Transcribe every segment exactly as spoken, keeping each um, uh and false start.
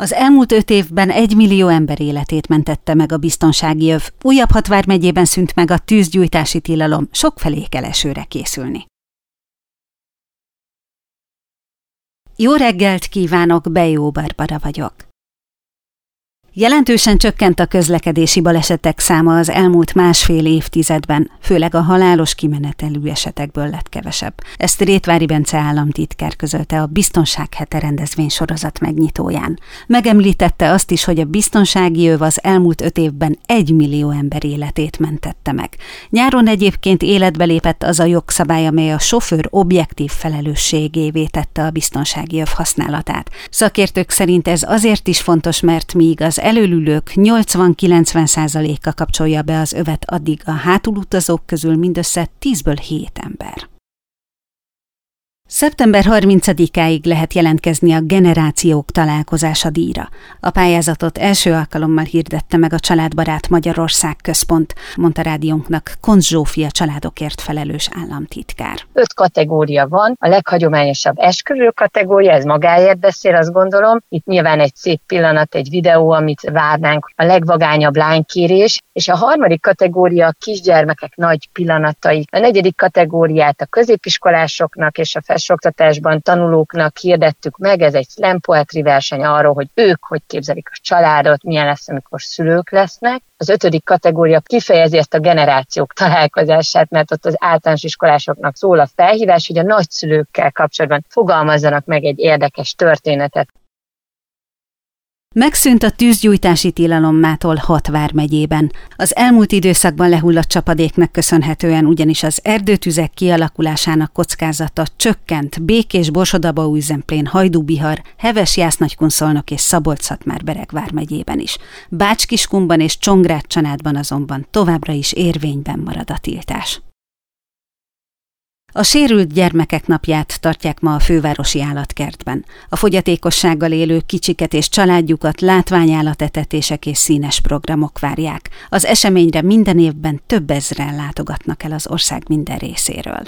Az elmúlt öt évben egy millió ember életét mentette meg a biztonsági öv. Újabb hat vármegyében szűnt meg a tűzgyújtási tilalom, sokfelé kell esőre készülni. Jó reggelt kívánok, Bejó Barbara vagyok. Jelentősen csökkent a közlekedési balesetek száma az elmúlt másfél évtizedben, főleg a halálos kimenetelű esetekből lett kevesebb. Ezt Rétvári Bence államtitkár közölte a Biztonság hete rendezvénysorozat megnyitóján. Megemlítette azt is, hogy a biztonsági öv az elmúlt öt évben egy millió ember életét mentette meg. Nyáron egyébként életbe lépett az a jogszabály, amely a sofőr objektív felelősségévé tette a biztonsági öv használatát. Szakértők szerint ez azért is fontos, mert míg az előülők nyolcvan-kilencven százaléka kapcsolja be az övet, addig a hátulutazók közül mindössze tízből hét ember. szeptember harmincadikáig lehet jelentkezni a Generációk Találkozása díjra. A pályázatot első alkalommal hirdette meg a Családbarát Magyarország Központ, mondta rádiónknak Koncz Zsófia családokért felelős államtitkár. Öt kategória van, a leghagyományosabb esküvő kategória, ez magáért beszél, azt gondolom. Itt nyilván egy szép pillanat, egy videó, amit várnánk, a legvagányabb lánykérés, és a harmadik kategória a kisgyermekek nagy pillanatai. A negyedik kategóriát a középiskolásoknak és a felsőoktatásban tanulóknak hirdettük meg, ez egy slam poetry verseny arról, hogy ők hogy képzelik a családot, milyen lesz, amikor szülők lesznek. Az ötödik kategória kifejezi ezt a generációk találkozását, mert ott az általános iskolásoknak szól a felhívás, hogy a nagyszülőkkel kapcsolatban fogalmazzanak meg egy érdekes történetet. Megszűnt a tűzgyújtási tilalom mától hat vármegyében. Az elmúlt időszakban lehullott csapadéknak köszönhetően ugyanis az erdőtüzek kialakulásának kockázata csökkent Békés-Borsod-Abaúj-Zemplén, Hajdú-Bihar, Heves-Jász-Nagykunszolnok és Szabolcs-Szatmár-Bereg vármegyében is. Bács-Kiskunban és Csongrád-Csanádban azonban továbbra is érvényben marad a tiltás. A sérült gyermekek napját tartják ma a fővárosi állatkertben. A fogyatékossággal élő kicsiket és családjukat látványállatetetések és színes programok várják. Az eseményre minden évben több ezren látogatnak el az ország minden részéről.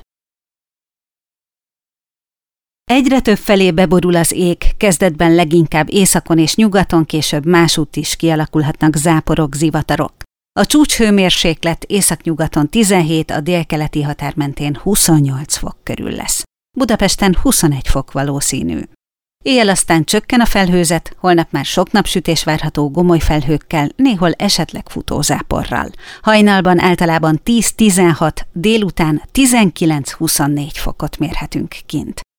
Egyre több felé beborul az ég, kezdetben leginkább északon és nyugaton, később másútt is kialakulhatnak záporok, zivatarok. A csúcshőmérséklet északnyugaton tizenhét, a délkeleti határ mentén huszonnyolc fok körül lesz. Budapesten huszonegy fok valószínű. Éjjel aztán csökken a felhőzet, holnap már sok napsütés várható gomoly felhőkkel, néhol esetleg futózáporral. Hajnalban általában tíz-tizenhat, délután tizenkilenc-huszonnégy fokot mérhetünk kint.